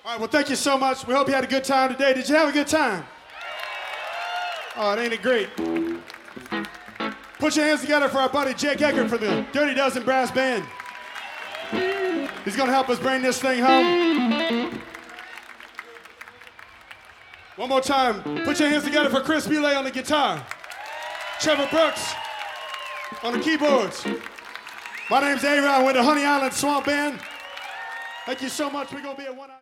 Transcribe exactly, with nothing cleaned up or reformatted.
All right, well, thank you so much. We hope you had a good time today. Did you have a good time? Oh, it ain't it great? Put your hands together for our buddy Jake Eckert for the Dirty Dozen Brass Band. He's gonna help us bring this thing home. One more time, put your hands together for Chris Boulay on the guitar. Trevor Brooks on the keyboards. My name's A-Rod with the Honey Island Swamp Band. Thank you so much. We're gonna be at one.